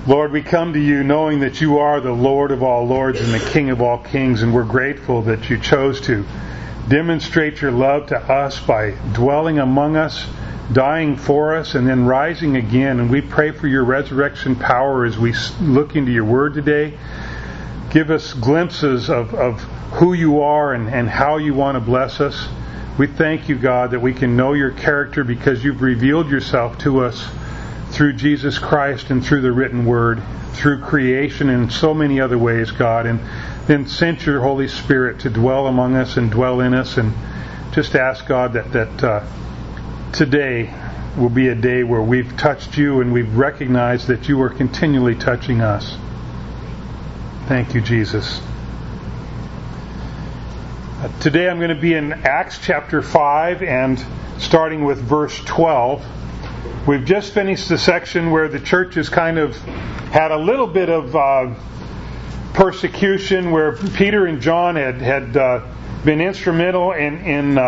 Lord, we come to you knowing that you are the Lord of all lords and the King of all kings, and we're grateful that you chose to demonstrate your love to us by dwelling among us, dying for us, and then rising again. And we pray for your resurrection power as we look into your word today. Give us glimpses of who you are and how you want to bless us. We thank you, God, that we can know your character because you've revealed yourself to us through Jesus Christ and through the written word, through creation and so many other ways, God. And then sent your Holy Spirit to dwell among us and dwell in us. And just ask, God, that today will be a day where we've touched you and we've recognized that you are continually touching us. Thank you, Jesus. Today I'm going to be in Acts chapter 5 and starting with verse 12. We've just finished the section where the church has kind of had a little bit of persecution, where Peter and John had been instrumental in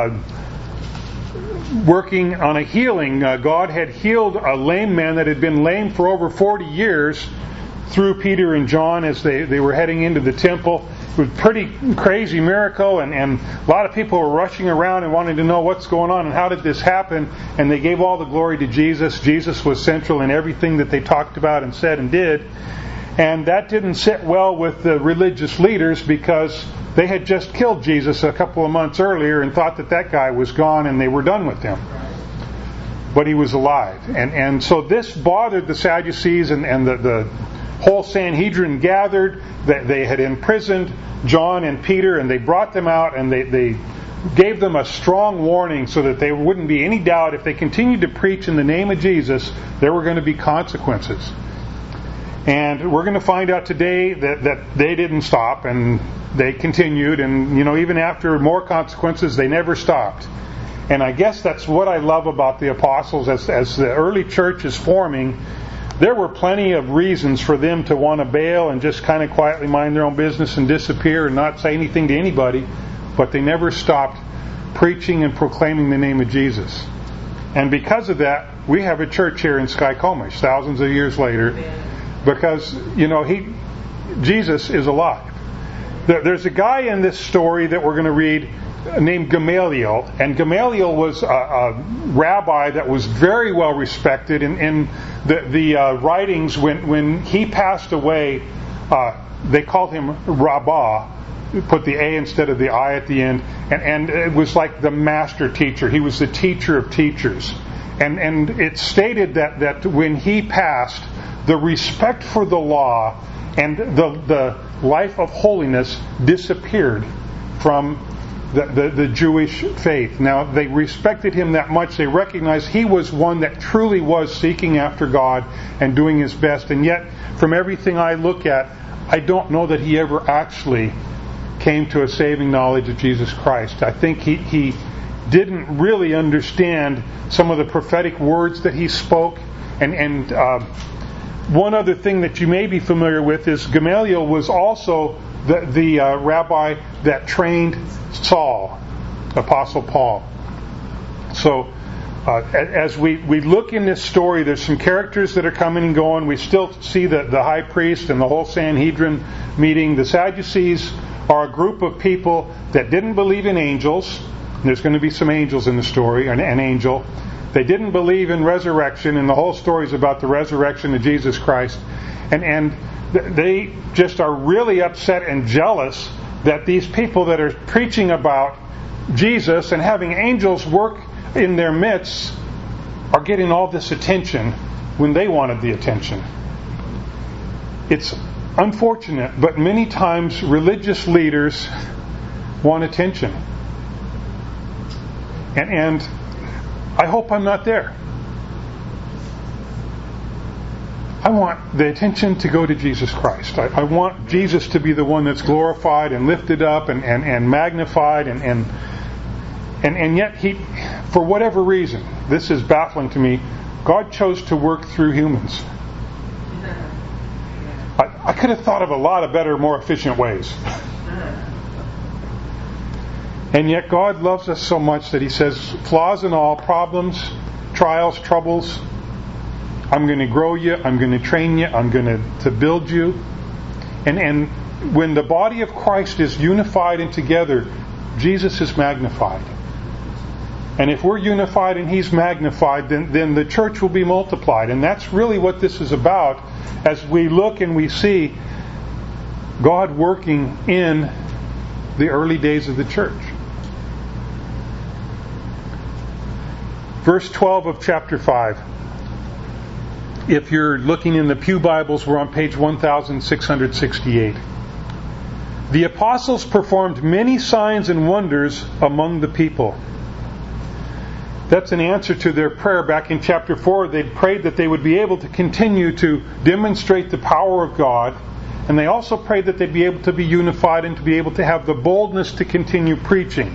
working on a healing. God had healed a lame man that had been lame for over 40 years through Peter and John as they were heading into the temple. It was a pretty crazy miracle, and a lot of people were rushing around and wanting to know what's going on and how did this happen, and they gave all the glory to Jesus. Jesus was central in everything that they talked about and said and did, and that didn't sit well with the religious leaders because they had just killed Jesus a couple of months earlier and thought that guy was gone and they were done with him. But he was alive. And so this bothered the Sadducees, and the whole Sanhedrin gathered. They had imprisoned John and Peter, and they brought them out, and they gave them a strong warning so that there wouldn't be any doubt if they continued to preach in the name of Jesus, there were going to be consequences. And we're going to find out today that they didn't stop, and they continued, and even after more consequences, they never stopped. And I guess that's what I love about the apostles. As the early church is forming, there were plenty of reasons for them to want to bail and just kind of quietly mind their own business and disappear and not say anything to anybody, but they never stopped preaching and proclaiming the name of Jesus. And because of that, we have a church here in Skykomish thousands of years later, because Jesus is alive. There's a guy in this story that we're going to read named Gamaliel, and Gamaliel was a rabbi that was very well respected in the writings. When he passed away, they called him Rabbah, put the A instead of the I at the end, and it was like the master teacher. He was the teacher of teachers, and it's stated that when he passed, the respect for the law and the life of holiness disappeared from the Jewish faith. Now, they respected him that much. They recognized he was one that truly was seeking after God and doing his best. And yet, from everything I look at, I don't know that he ever actually came to a saving knowledge of Jesus Christ. I think he didn't really understand some of the prophetic words that he spoke. And one other thing that you may be familiar with is Gamaliel was also the rabbi that trained Saul, Apostle Paul. So as we look in this story, there's some characters that are coming and going. We still see the high priest and the whole Sanhedrin meeting. The Sadducees are a group of people that didn't believe in angels. There's going to be some angels in the story, an angel. They didn't believe in resurrection, and the whole story is about the resurrection of Jesus Christ. And they just are really upset and jealous that these people that are preaching about Jesus and having angels work in their midst are getting all this attention when they wanted the attention. It's unfortunate, but many times religious leaders want attention. And I hope I'm not there. I want the attention to go to Jesus Christ. I want Jesus to be the one that's glorified and lifted up and magnified and yet he, for whatever reason, this is baffling to me, God chose to work through humans. I could have thought of a lot of better, more efficient ways. And yet God loves us so much that He says, flaws and all, problems, trials, troubles, I'm going to grow you. I'm going to train you. I'm going to build you. And when the body of Christ is unified and together, Jesus is magnified. And if we're unified and He's magnified, then the church will be multiplied. And that's really what this is about as we look and we see God working in the early days of the church. Verse 12 of chapter 5. If you're looking in the Pew Bibles, we're on page 1668. The apostles performed many signs and wonders among the people. That's an answer to their prayer back in chapter 4. They prayed that they would be able to continue to demonstrate the power of God. And they also prayed that they'd be able to be unified and to be able to have the boldness to continue preaching.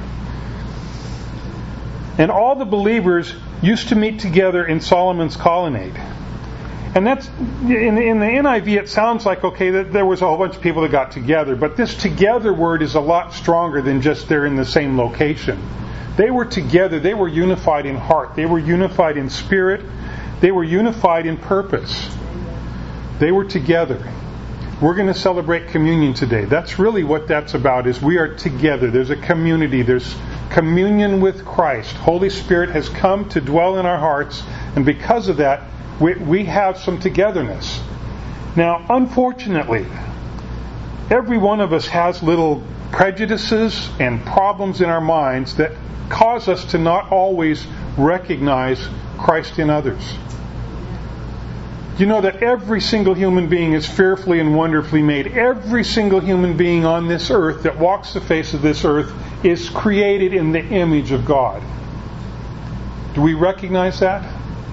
And all the believers used to meet together in Solomon's colonnade. And that's, in the NIV it sounds like, okay, that there was a whole bunch of people that got together. But this together word is a lot stronger than just they're in the same location. They were together. They were unified in heart. They were unified in spirit. They were unified in purpose. They were together. We're going to celebrate communion today. That's really what that's about, is we are together. There's a community. There's communion with Christ. Holy Spirit has come to dwell in our hearts, and because of that, we have some togetherness. Now, unfortunately, every one of us has little prejudices and problems in our minds that cause us to not always recognize Christ in others. You know that every single human being is fearfully and wonderfully made. Every single human being on this earth that walks the face of this earth is created in the image of God. Do we recognize that?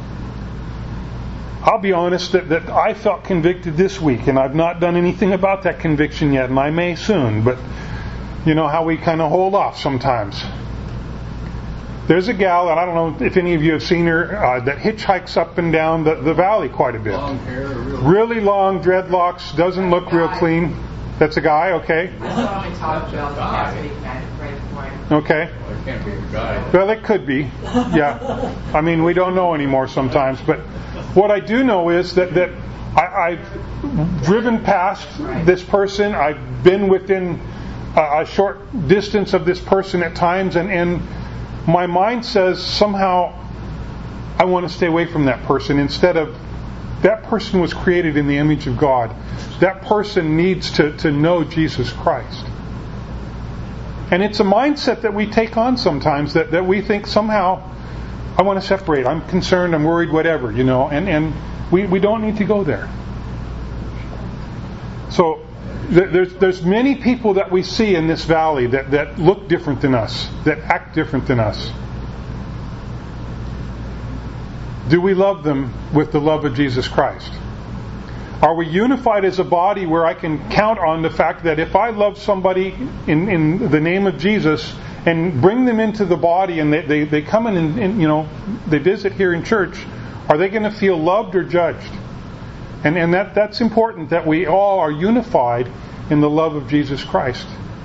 I'll be honest that I felt convicted this week, and I've not done anything about that conviction yet, and I may soon, but you know how we kind of hold off sometimes. There's a gal, and I don't know if any of you have seen her, that hitchhikes up and down the valley quite a bit. Long hair, really long dreadlocks, doesn't look real clean. That's a guy, okay. I saw him in Taco Bell last week and I had to pray for him. Okay. Well, it can't be a guy. Well, it could be. Yeah. I mean, we don't know anymore sometimes. But what I do know is that I've driven past this person. I've been within a short distance of this person at times. And my mind says somehow I want to stay away from that person, instead of that person was created in the image of God. That person needs to know Jesus Christ. And it's a mindset that we take on sometimes, that we think somehow, I want to separate. I'm concerned, I'm worried, whatever, you know. And we don't need to go there. So there's many people that we see in this valley that look different than us, that act different than us. Do we love them with the love of Jesus Christ? Are we unified as a body where I can count on the fact that if I love somebody in the name of Jesus and bring them into the body and they come in and you know, they visit here in church, are they going to feel loved or judged? And that's important, that we all are unified in the love of Jesus Christ.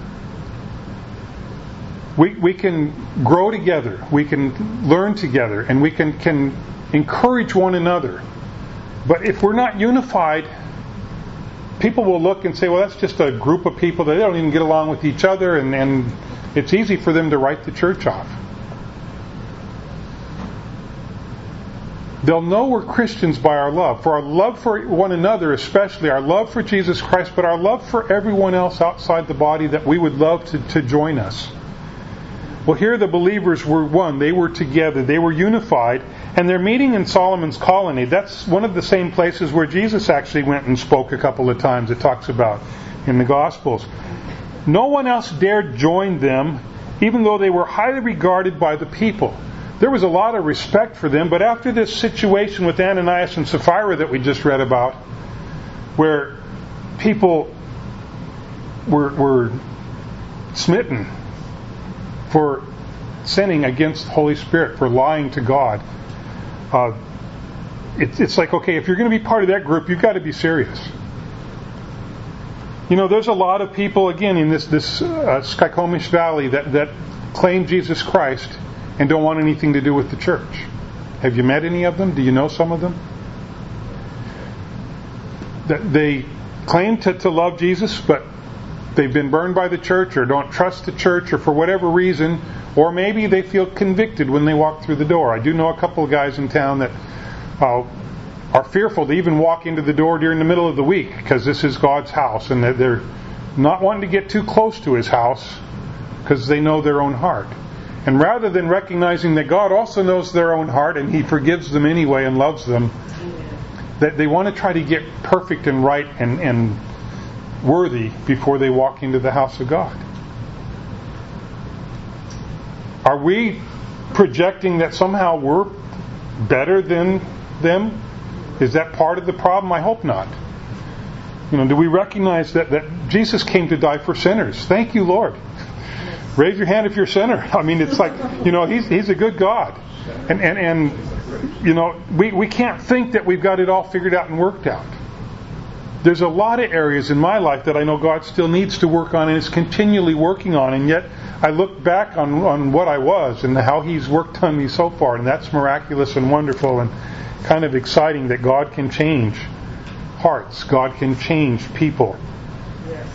We can grow together, we can learn together, and we can encourage one another. But if we're not unified, people will look and say, well, that's just a group of people that they don't even get along with each other, and it's easy for them to write the church off. They'll know we're Christians by our love. For our love for one another especially, our love for Jesus Christ, but our love for everyone else outside the body that we would love to join us. Well, here the believers were one. They were together. They were unified. And they're meeting in Solomon's colonnade. That's one of the same places where Jesus actually went and spoke a couple of times. It talks about in the Gospels. No one else dared join them, even though they were highly regarded by the people. There was a lot of respect for them, but after this situation with Ananias and Sapphira that we just read about, where people were smitten for sinning against the Holy Spirit, for lying to God, it's like, okay, if you're going to be part of that group, you've got to be serious. You know, there's a lot of people, again, in this Skykomish Valley that claim Jesus Christ and don't want anything to do with the church. Have you met any of them? Do you know some of them? that they claim to love Jesus, but they've been burned by the church or don't trust the church or for whatever reason, or maybe they feel convicted when they walk through the door. I do know a couple of guys in town that are fearful to even walk into the door during the middle of the week because this is God's house, and that they're not wanting to get too close to His house because they know their own heart. And rather than recognizing that God also knows their own heart and He forgives them anyway and loves them, that they want to try to get perfect and right and worthy before they walk into the house of God. Are we projecting that somehow we're better than them? Is that part of the problem? I hope not. Do we recognize that Jesus came to die for sinners? Thank you, Lord. Raise your hand if you're a sinner. I mean, it's like, He's a good God. And we can't think that we've got it all figured out and worked out. There's a lot of areas in my life that I know God still needs to work on and is continually working on, and yet I look back on what I was and how He's worked on me so far, and that's miraculous and wonderful and kind of exciting that God can change hearts. God can change people. Yes.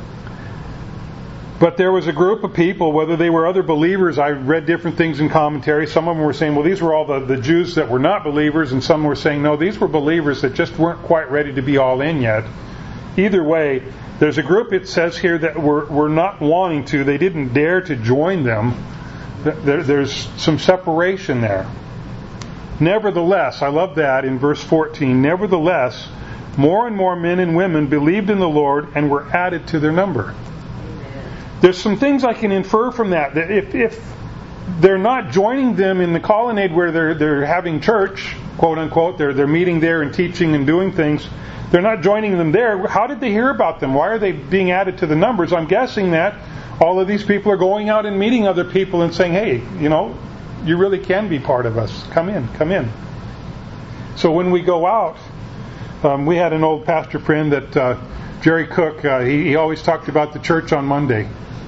But there was a group of people, whether they were other believers, I read different things in commentary. Some of them were saying, well, these were all the Jews that were not believers, and some were saying, no, these were believers that just weren't quite ready to be all in yet. Either way, there's a group, it says here, that were not wanting to. They didn't dare to join them. There's some separation there. Nevertheless, I love that in verse 14, nevertheless, more and more men and women believed in the Lord and were added to their number. There's some things I can infer from that if they're not joining them in the colonnade where they're having church, quote unquote, they're meeting there and teaching and doing things, they're not joining them there. How did they hear about them? Why are they being added to the numbers? I'm guessing that all of these people are going out and meeting other people and saying, hey, you really can be part of us. Come in. So when we go out, we had an old pastor friend that Jerry Cook, he always talked about the church on Monday.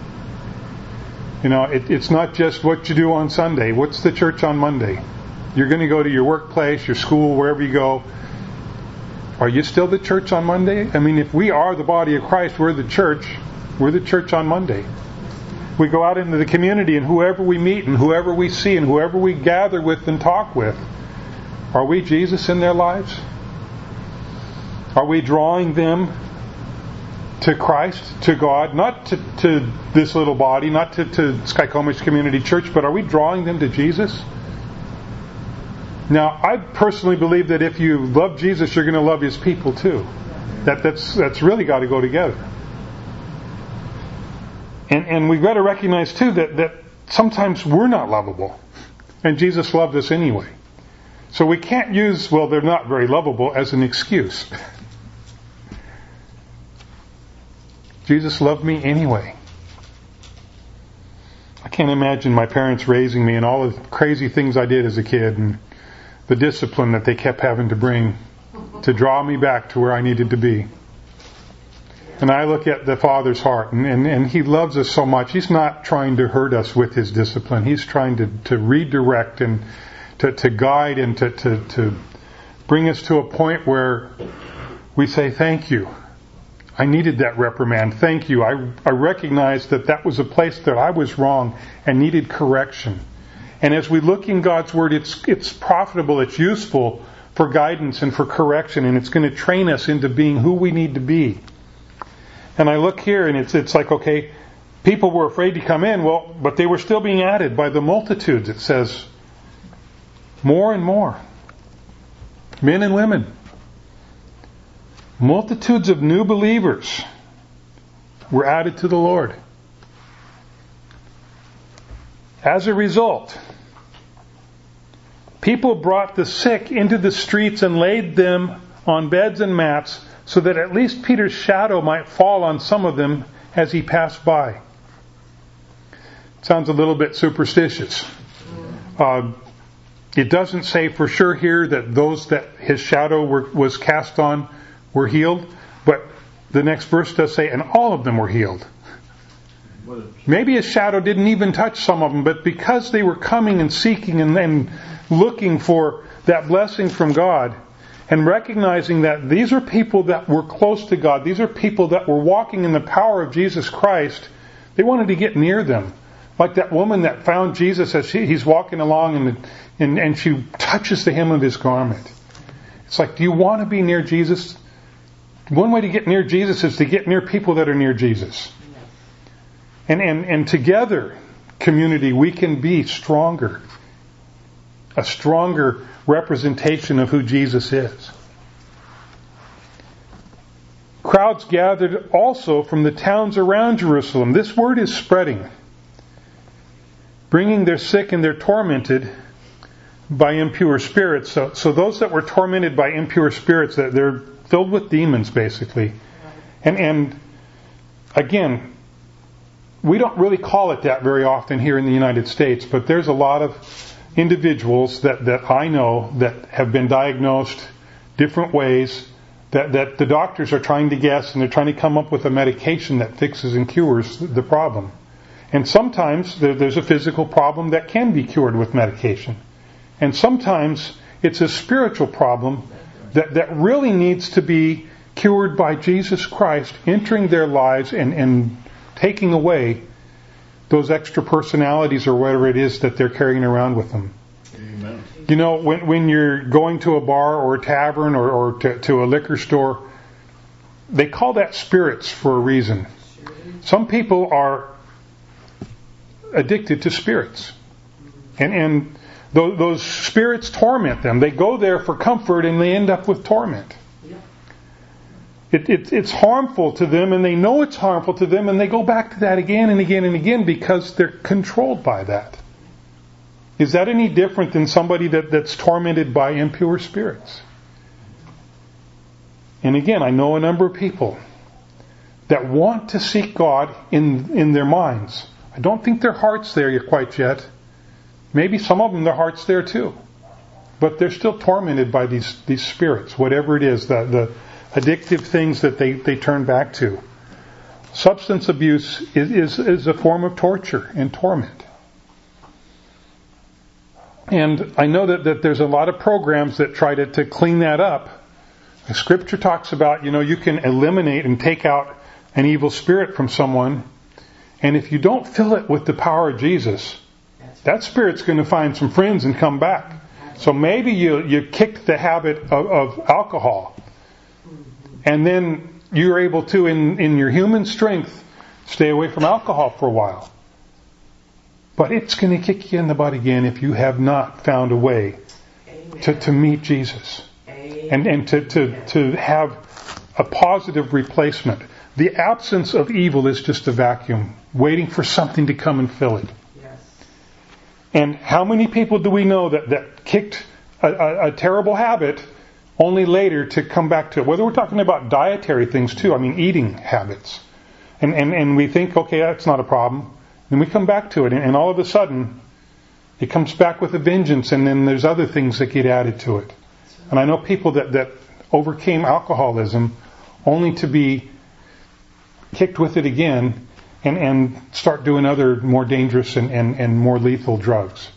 It's not just what you do on Sunday. What's the church on Monday? You're going to go to your workplace, your school, wherever you go. Are you still the church on Monday? I mean, if we are the body of Christ, we're the church on Monday. We go out into the community, and whoever we meet and whoever we see and whoever we gather with and talk with, are we Jesus in their lives? Are we drawing them to Christ, to God, not to this little body, not to Skycomich Community Church, but are we drawing them to Jesus? Now, I personally believe that if you love Jesus, you're going to love His people too. That's really got to go together. And we've got to recognize too that sometimes we're not lovable, and Jesus loved us anyway. So we can't use, well, they're not very lovable as an excuse. Jesus loved me anyway. I can't imagine my parents raising me and all the crazy things I did as a kid and the discipline that they kept having to bring to draw me back to where I needed to be. And I look at the Father's heart, and He loves us so much. He's not trying to hurt us with His discipline. He's trying to redirect and to guide and to bring us to a point where we say, thank you. I needed that reprimand. Thank you. I recognized that was a place that I was wrong and needed correction. And as we look in God's Word, it's profitable, it's useful for guidance and for correction, and it's going to train us into being who we need to be. And I look here, and it's like, okay, people were afraid to come in, but they were still being added by the multitudes. It says, more and more, men and women. Multitudes of new believers were added to the Lord. As a result, people brought the sick into the streets and laid them on beds and mats so that at least Peter's shadow might fall on some of them as he passed by. Sounds a little bit superstitious. It doesn't say for sure here that those that his shadow was cast on were healed, but the next verse does say, and all of them were healed. Maybe his shadow didn't even touch some of them, but because they were coming and seeking and looking for that blessing from God, and recognizing that these are people that were close to God. These are people that were walking in the power of Jesus Christ. They wanted to get near them. Like that woman that found Jesus as he's walking along and she touches the hem of his garment. It's like, do you want to be near Jesus? One way to get near Jesus is to get near people that are near Jesus. And together, community, we can be stronger. A stronger representation of who Jesus is. Crowds gathered also from the towns around Jerusalem. This word is spreading. Bringing their sick and their tormented by impure spirits. So those that were tormented by impure spirits, they're filled with demons, basically. And again, we don't really call it that very often here in the United States, but there's a lot of individuals that I know that have been diagnosed different ways, that the doctors are trying to guess, and they're trying to come up with a medication that fixes and cures the problem. And sometimes there's a physical problem that can be cured with medication. And sometimes it's a spiritual problem that really needs to be cured by Jesus Christ entering their lives and taking away those extra personalities or whatever it is that they're carrying around with them. Amen. You know, when you're going to a bar or a tavern or to a liquor store, they call that spirits for a reason. Some people are addicted to spirits. And those spirits torment them. They go there for comfort and they end up with torment. It's harmful to them, and they know it's harmful to them, and they go back to that again and again and again because they're controlled by that. Is that any different than somebody that's tormented by impure spirits? And again, I know a number of people that want to seek God in their minds. I don't think their heart's there quite yet. Maybe some of them, their heart's there too. But they're still tormented by these spirits, whatever it is, the addictive things that they turn back to. Substance abuse is a form of torture and torment. And I know that there's a lot of programs that try to clean that up. The Scripture talks about, you can eliminate and take out an evil spirit from someone, and if you don't fill it with the power of Jesus, that spirit's going to find some friends and come back. So maybe you kicked the habit of alcohol, and then you're able to, in your human strength, stay away from alcohol for a while. But it's going to kick you in the butt again if you have not found a way to meet Jesus. And to have a positive replacement. The absence of evil is just a vacuum, waiting for something to come and fill it. Yes. And how many people do we know that kicked a terrible habit only later to come back to it? Whether we're talking about dietary things too, eating habits. And we think, okay, that's not a problem. And we come back to it, and all of a sudden, it comes back with a vengeance, and then there's other things that get added to it. And I know people that overcame alcoholism only to be kicked with it again and start doing other more dangerous and more lethal drugs.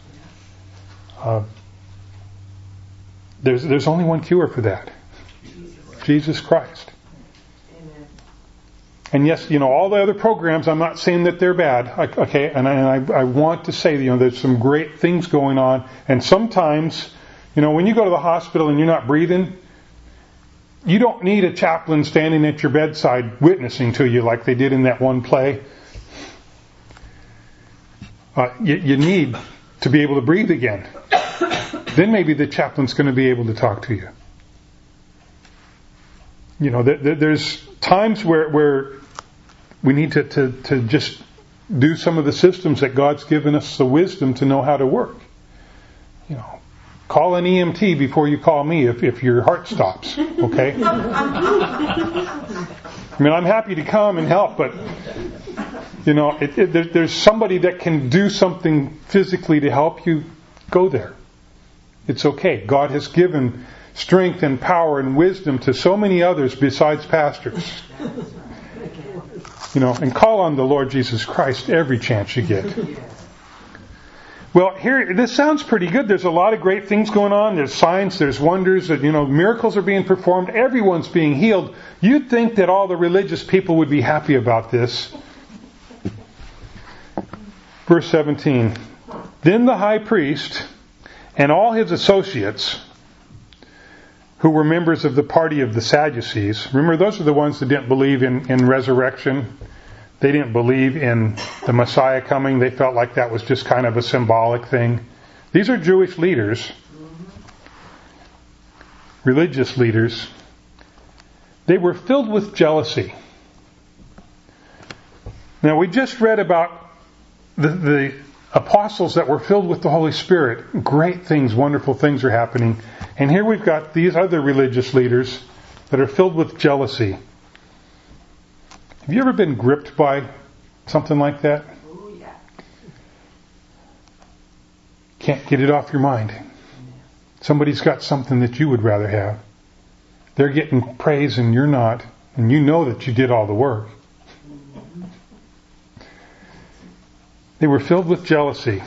There's only one cure for that. Jesus Christ. And yes, all the other programs, I'm not saying that they're bad. Okay, and I want to say, there's some great things going on. And sometimes, when you go to the hospital and you're not breathing, you don't need a chaplain standing at your bedside witnessing to you like they did in that one play. You need to be able to breathe again. Then maybe the chaplain's going to be able to talk to you. There's times where we need to just do some of the systems that God's given us the wisdom to know how to work. Call an EMT before you call me if your heart stops, okay? I'm happy to come and help, but, there's somebody that can do something physically to help you. Go there. It's okay. God has given strength and power and wisdom to so many others besides pastors. And call on the Lord Jesus Christ every chance you get. Well, here, this sounds pretty good. There's a lot of great things going on. There's signs, there's wonders, miracles are being performed. Everyone's being healed. You'd think that all the religious people would be happy about this. Verse 17. Then the high priest and all his associates, who were members of the party of the Sadducees, remember those are the ones that didn't believe in resurrection. They didn't believe in the Messiah coming. They felt like that was just kind of a symbolic thing. These are Jewish leaders, religious leaders. They were filled with jealousy. Now, we just read about the apostles that were filled with the Holy Spirit. Great things, wonderful things are happening. And here we've got these other religious leaders that are filled with jealousy. Have you ever been gripped by something like that? Oh, yeah. Can't get it off your mind. Somebody's got something that you would rather have. They're getting praise and you're not. And you know that you did all the work. They were filled with jealousy.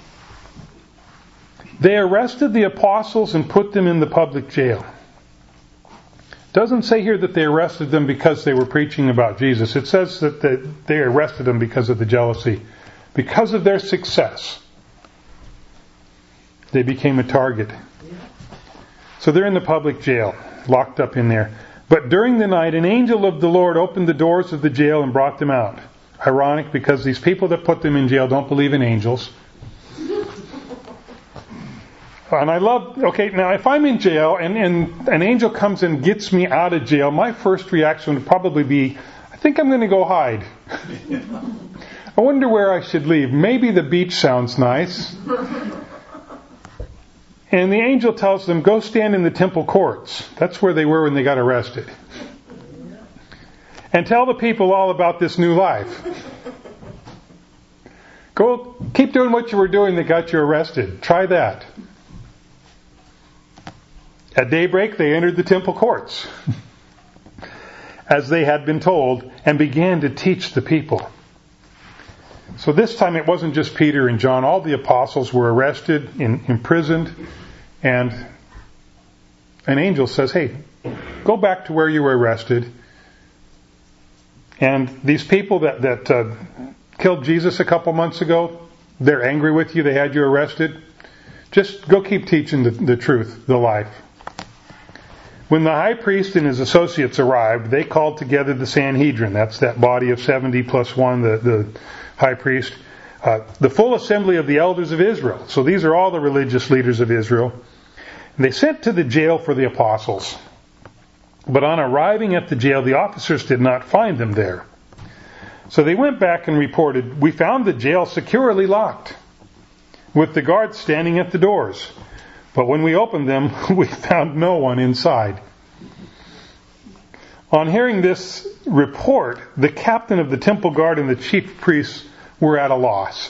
They arrested the apostles and put them in the public jail. It doesn't say here that they arrested them because they were preaching about Jesus. It says that they arrested them because of the jealousy. Because of their success, they became a target. So they're in the public jail, locked up in there. But during the night, an angel of the Lord opened the doors of the jail and brought them out. Ironic, because these people that put them in jail don't believe in angels. And I love, now if I'm in jail and an angel comes and gets me out of jail, my first reaction would probably be, I think I'm going to go hide. I wonder where I should leave. Maybe the beach sounds nice. And the angel tells them, go stand in the temple courts. That's where they were when they got arrested. And tell the people all about this new life. Go, keep doing what you were doing that got you arrested. Try that. At daybreak, they entered the temple courts, as they had been told, and began to teach the people. So this time it wasn't just Peter and John. All the apostles were arrested, imprisoned, and an angel says, hey, go back to where you were arrested. And these people that killed Jesus a couple months ago, they're angry with you. They had you arrested. Just go keep teaching the truth, the life. When the high priest and his associates arrived, they called together the Sanhedrin. That's that body of 70 plus one, the high priest. The full assembly of the elders of Israel. So these are all the religious leaders of Israel. And they sent to the jail for the apostles. But on arriving at the jail, the officers did not find them there. So they went back and reported, we found the jail securely locked, with the guards standing at the doors. But when we opened them, we found no one inside. On hearing this report, the captain of the temple guard and the chief priests were at a loss.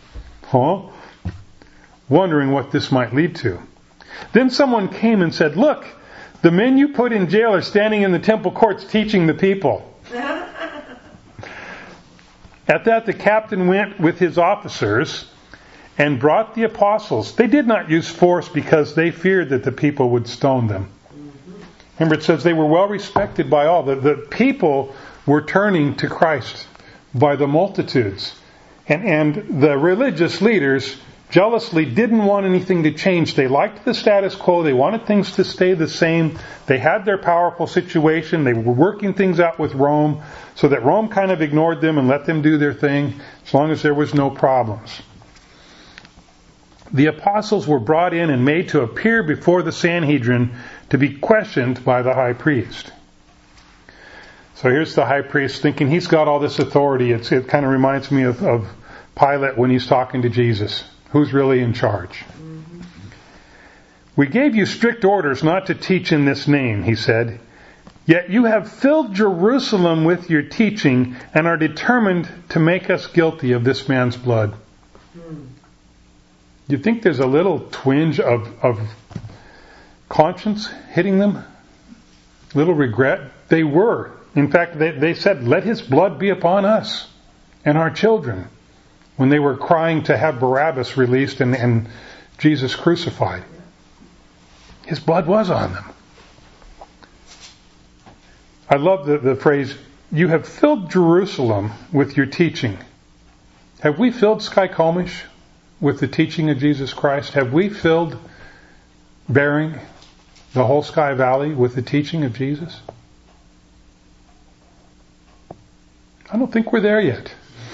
Wondering what this might lead to. Then someone came and said, look, the men you put in jail are standing in the temple courts teaching the people. At that, the captain went with his officers and brought the apostles. They did not use force because they feared that the people would stone them. Remember, it says they were well respected by all. The people were turning to Christ by the multitudes. And the religious leaders jealously didn't want anything to change. They liked the status quo. They wanted things to stay the same. They had their powerful situation. They were working things out with Rome so that Rome kind of ignored them and let them do their thing as long as there was no problems. The apostles were brought in and made to appear before the Sanhedrin to be questioned by the high priest. So here's the high priest thinking he's got all this authority. It kind of reminds me of Pilate when he's talking to Jesus. Who's really in charge? We gave you strict orders not to teach in this name, he said. Yet you have filled Jerusalem with your teaching and are determined to make us guilty of this man's blood. Do you think there's a little twinge of conscience hitting them? Little regret? They were. In fact, they said, let his blood be upon us and our children. when they were crying to have Barabbas released and Jesus crucified. His blood was on them. I love the phrase, "You have filled Jerusalem with your teaching." Have we filled Skykomish with the teaching of Jesus Christ? Have we filled Bering, the whole Sky Valley, with the teaching of Jesus? I don't think we're there yet.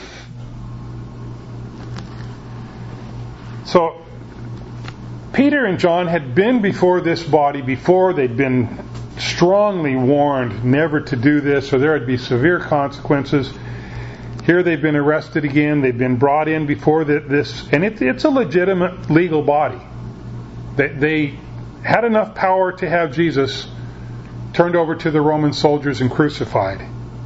So, Peter and John had been before this body before. They'd been strongly warned never to do this or there would be severe consequences. Here they've been arrested again. They've been brought in before this. And it's a legitimate legal body. They had enough power to have Jesus turned over to the Roman soldiers and crucified.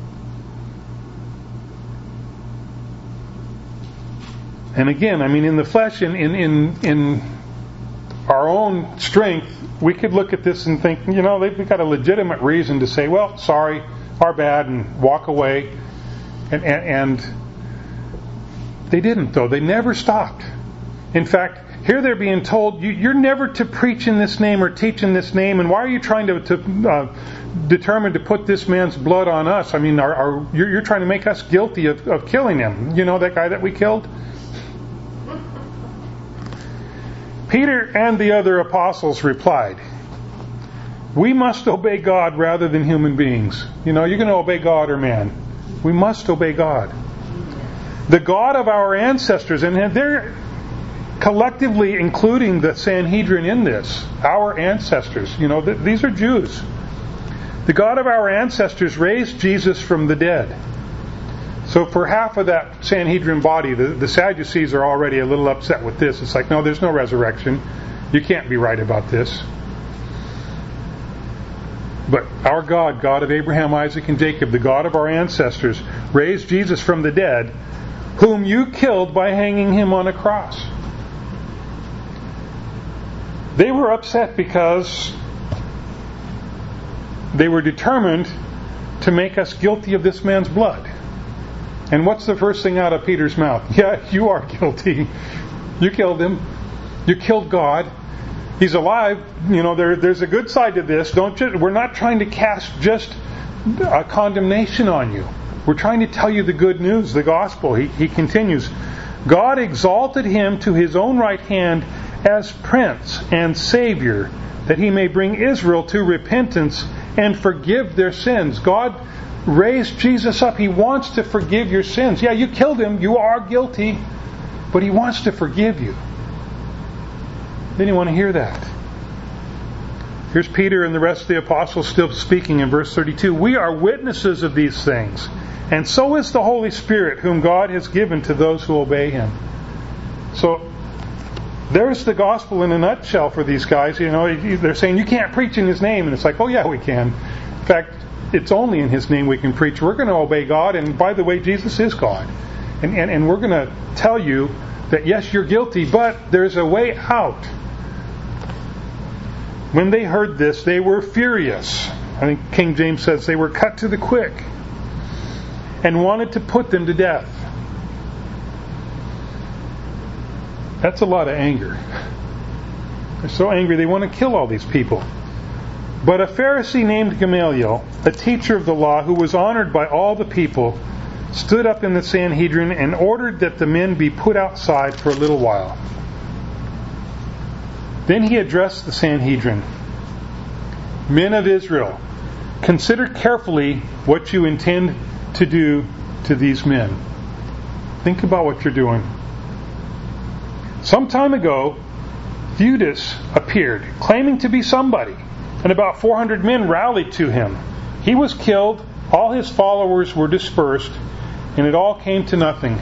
And again, I mean, in the flesh, in our own strength, we could look at this and think, they've got a legitimate reason to say, well, sorry, our bad, and walk away. And they didn't, though. They never stopped. In fact, here they're being told, you're never to preach in this name or teach in this name, and why are you trying to determine to put this man's blood on us? I mean, you're trying to make us guilty of killing him. You know that guy that we killed? Peter and the other apostles replied, "We must obey God rather than human beings." You're going to obey God or man. We must obey God. The God of our ancestors, and they're collectively including the Sanhedrin in this, our ancestors. These are Jews. The God of our ancestors raised Jesus from the dead. So for half of that Sanhedrin body, the Sadducees are already a little upset with this. It's like, no, there's no resurrection. You can't be right about this. But our God, God of Abraham, Isaac, and Jacob, the God of our ancestors, raised Jesus from the dead, whom you killed by hanging him on a cross. They were upset because they were determined to make us guilty of this man's blood. And what's the first thing out of Peter's mouth? Yeah, you are guilty. You killed him. You killed God. He's alive. There's a good side to this. We're not trying to cast just a condemnation on you. We're trying to tell you the good news, the gospel. He continues, God exalted him to his own right hand as Prince and Savior, that he may bring Israel to repentance and forgive their sins. God raised Jesus up. He wants to forgive your sins. Yeah, you killed him. You are guilty. But he wants to forgive you. Then you want to hear that. Here's Peter and the rest of the apostles still speaking in verse 32. We are witnesses of these things, and so is the Holy Spirit, whom God has given to those who obey him. So there's the gospel in a nutshell for these guys. They're saying you can't preach in his name, and it's like, oh yeah, we can. In fact, it's only in his name we can preach. We're going to obey God, and by the way, Jesus is God. And we're going to tell you that yes, you're guilty, but there's a way out. When they heard this, they were furious. I think King James says they were cut to the quick and wanted to put them to death. That's a lot of anger. They're so angry they want to kill all these people. But a Pharisee named Gamaliel, a teacher of the law who was honored by all the people, stood up in the Sanhedrin and ordered that the men be put outside for a little while. Then he addressed the Sanhedrin. Men of Israel, consider carefully what you intend to do to these men. Think about what you're doing. Some time ago, Theudas appeared, claiming to be somebody, and about 400 men rallied to him. He was killed, all his followers were dispersed, and it all came to nothing.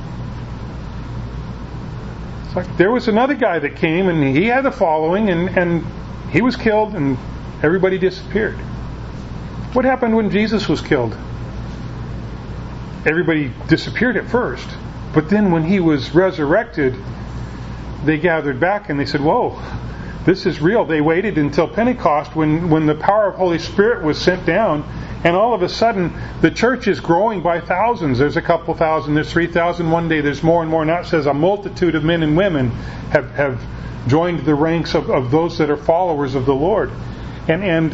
It's like there was another guy that came, and he had a following, and he was killed, and everybody disappeared. What happened when Jesus was killed? Everybody disappeared at first, but then when he was resurrected, they gathered back and they said, whoa, this is real. They waited until Pentecost when the power of Holy Spirit was sent down, And all of a sudden, the church is growing by thousands. There's a couple thousand, there's 3,000 one day, there's more and more. Now it says a multitude of men and women have joined the ranks of those that are followers of the Lord. And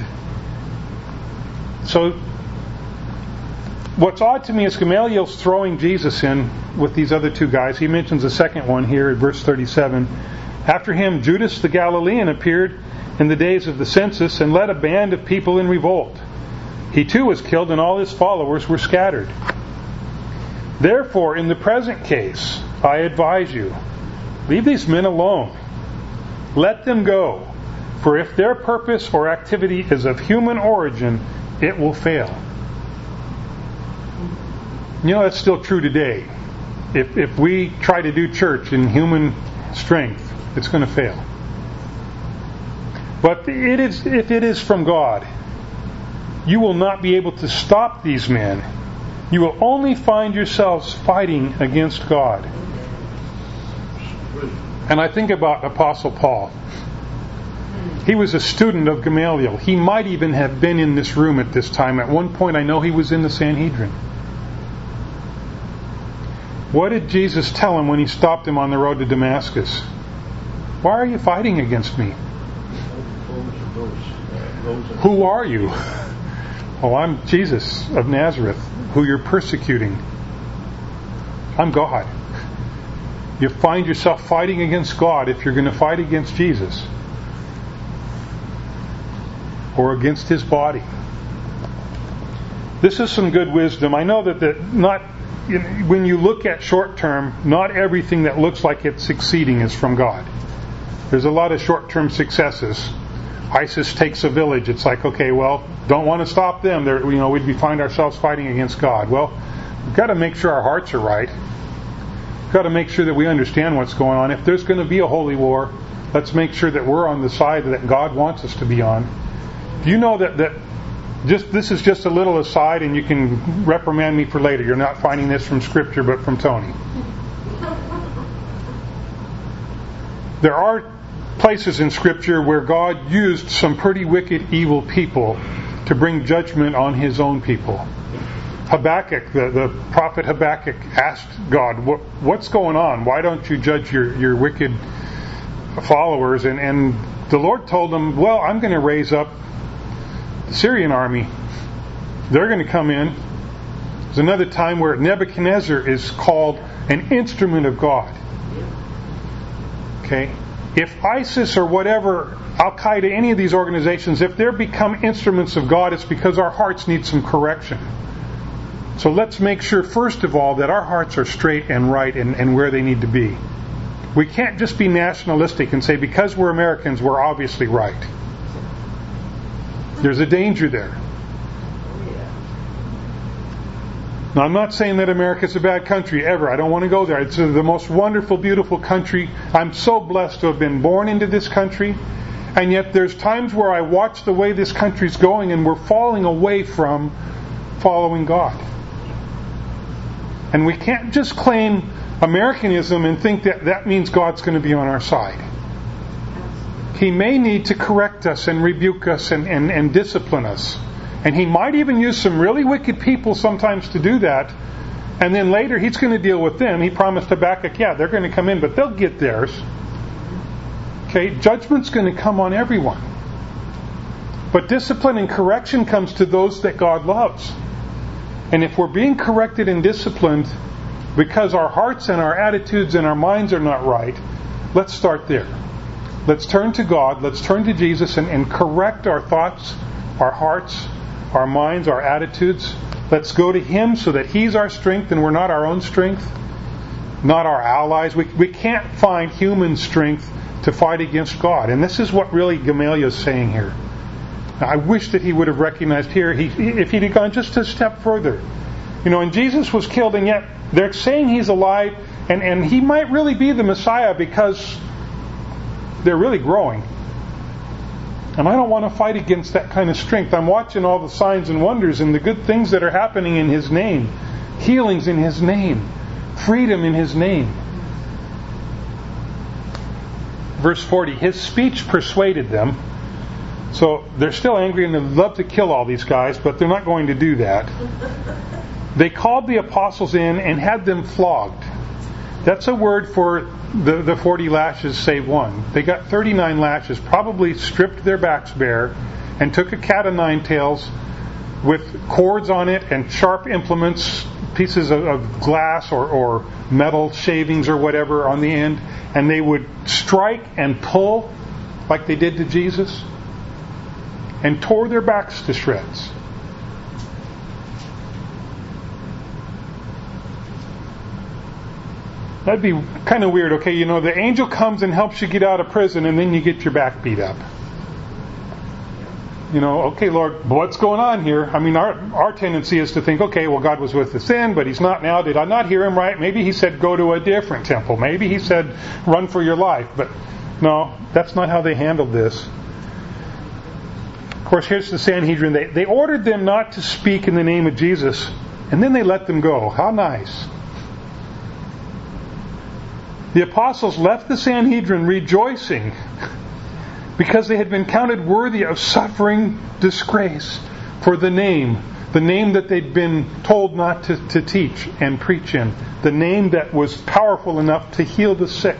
so what's odd to me is Gamaliel's throwing Jesus in with these other two guys. He mentions a second one here in verse 37. After him, Judas the Galilean appeared in the days of the census and led a band of people in revolt. He too was killed, and all his followers were scattered. Therefore, in the present case, I advise you, leave these men alone. Let them go. For if their purpose or activity is of human origin, it will fail. You know, that's still true today. If we try to do church in human strength, it's going to fail. But if it is from God, you will not be able to stop these men. You will only find yourselves fighting against God. And I think about Apostle Paul. He was a student of Gamaliel. He might even have been in this room at this time. At one point, I know he was in the Sanhedrin. What did Jesus tell him when he stopped him on the road to Damascus? Why are you fighting against me? Who are you? Oh, I'm Jesus of Nazareth, who you're persecuting. I'm God. You find yourself fighting against God if you're going to fight against Jesus or against His body. This is some good wisdom. I know that not when you look at short term, not everything that looks like it's succeeding is from God. There's a lot of short-term successes. ISIS takes a village. It's like, okay, well, don't want to stop them. We'd find ourselves fighting against God. Well, we've got to make sure our hearts are right. We've got to make sure that we understand what's going on. If there's going to be a holy war, let's make sure that we're on the side that God wants us to be on. Do you know that this is just a little aside, and you can reprimand me for later. You're not finding this from Scripture, but from Tony. There are places in Scripture where God used some pretty wicked, evil people to bring judgment on His own people. Habakkuk, the prophet Habakkuk, asked God, what's going on? Why don't you judge your wicked followers? And the Lord told him, well, I'm going to raise up the Syrian army. They're going to come in. There's another time where Nebuchadnezzar is called an instrument of God. Okay? If ISIS or whatever, Al-Qaeda, any of these organizations, if they're become instruments of God, it's because our hearts need some correction. So let's make sure, first of all, that our hearts are straight and right and where they need to be. We can't just be nationalistic and say, because we're Americans, we're obviously right. There's a danger there. Now, I'm not saying that America's a bad country, ever. I don't want to go there. It's the most wonderful, beautiful country. I'm so blessed to have been born into this country. And yet there's times where I watch the way this country's going and we're falling away from following God. And we can't just claim Americanism and think that means God's going to be on our side. He may need to correct us and rebuke us and discipline us. And He might even use some really wicked people sometimes to do that. And then later He's going to deal with them. He promised Habakkuk, yeah, they're going to come in, but they'll get theirs. Okay, judgment's going to come on everyone. But discipline and correction comes to those that God loves. And if we're being corrected and disciplined because our hearts and our attitudes and our minds are not right, let's start there. Let's turn to God, let's turn to Jesus and correct our thoughts, our hearts, our minds, our attitudes. Let's go to Him so that He's our strength and we're not our own strength, not our allies. We can't find human strength to fight against God. And this is what really Gamaliel is saying here. Now, I wish that he would have recognized here, if he'd gone just a step further. And Jesus was killed, and yet they're saying He's alive, and He might really be the Messiah because they're really growing. And I don't want to fight against that kind of strength. I'm watching all the signs and wonders and the good things that are happening in His name. Healings in His name. Freedom in His name. Verse 40, His speech persuaded them, So they're still angry and they'd love to kill all these guys, but they're not going to do that. They called the apostles in and had them flogged. That's a word for the 40 lashes save one. They got 39 lashes, probably stripped their backs bare, and took a cat o' nine tails with cords on it and sharp implements, pieces of glass or metal shavings or whatever on the end, and they would strike and pull like they did to Jesus and tore their backs to shreds. That'd be kind of weird. Okay, the angel comes and helps you get out of prison, and then you get your back beat up. Okay, Lord, what's going on here? I mean, our tendency is to think, okay, well, God was with us then, but He's not now. Did I not hear Him right? Maybe He said go to a different temple. Maybe He said run for your life. But no, that's not how they handled this. Of course, here's the Sanhedrin. They ordered them not to speak in the name of Jesus, and then they let them go. How nice. The apostles left the Sanhedrin rejoicing because they had been counted worthy of suffering disgrace for the name that they'd been told not to teach and preach in, the name that was powerful enough to heal the sick.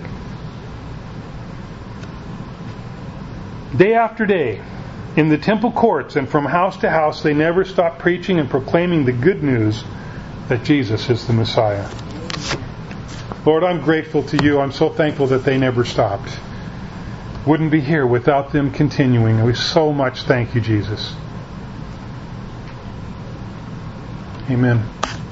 Day after day, in the temple courts and from house to house, they never stopped preaching and proclaiming the good news that Jesus is the Messiah. Lord, I'm grateful to You. I'm so thankful that they never stopped. Wouldn't be here without them continuing. We so much thank You, Jesus. Amen.